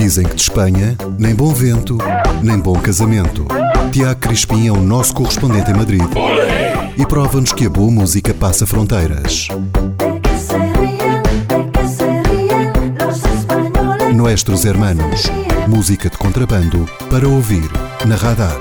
Dizem que de Espanha, nem bom vento, nem bom casamento. Tiago Crispim é o nosso correspondente em Madrid e prova-nos que a boa música passa fronteiras. Nuestros Hermanos, música de contrabando para ouvir na Radar.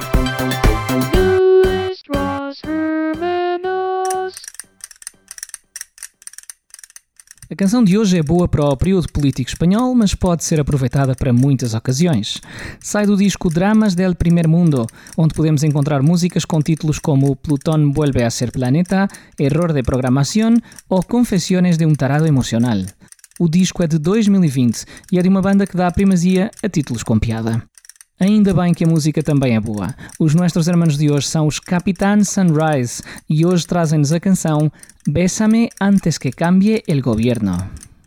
A canção de hoje é boa para o período político espanhol, mas pode ser aproveitada para muitas ocasiões. Sai do disco Dramas del Primer Mundo, onde podemos encontrar músicas com títulos como Plutón vuelve a ser planeta, Error de programación ou Confesiones de um tarado emocional. O disco é de 2020 e é de uma banda que dá primazia a títulos com piada. Ainda bem que a música também é boa. Os nossos hermanos de hoje são os Capitán Sunrise e hoje trazem-nos a canção Bésame antes que cambie el gobierno.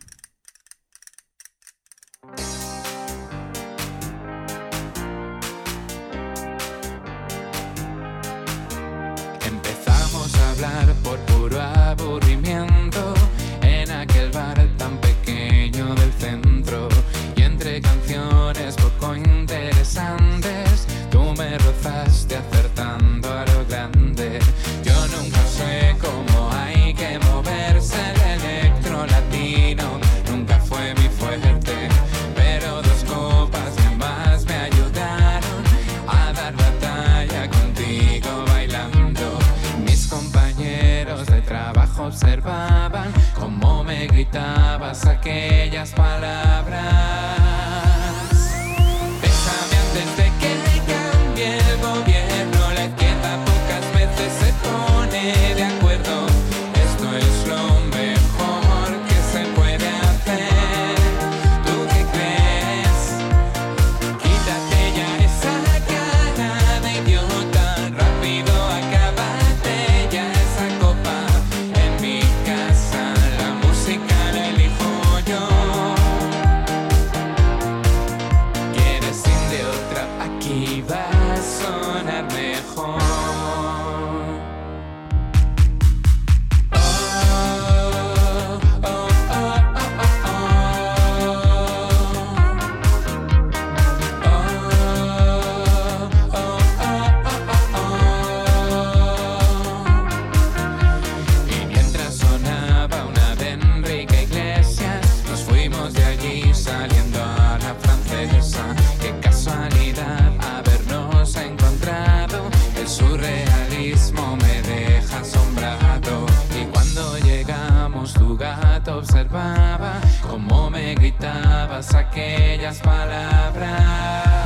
Empezamos a hablar por puro aburrimiento en aquel bar tan pequeño del centro y entre canciones poco interesantes tú me rozaste acertando a lo grande. Yo nunca sé cómo hay que moverse, el electro latino nunca fue mi fuerte, pero dos copas de más me ayudaron a dar batalla contigo bailando. Mis compañeros de trabajo observaban cómo me gritabas aquellas palabras. Bésame antes de que cambie el gobierno, la izquierda pocas veces se pone de acuerdo. Esto es lo mejor que se puede hacer. ¿Tú qué crees? Quítate ya esa cara de idiota, rápido acábate ya esa copa. En mi casa la música la elijo yo. ¿Quieres ir de otra? Aquí va a sonar mejor. Y mientras sonaba una de Enrique Iglesias, nos fuimos de allí saliendo a la francesa. Qué casualidad habernos encontrado, el surrealismo me deja asombrado. Y cuando llegamos tu gato observaba cómo me gritabas aquellas palabras.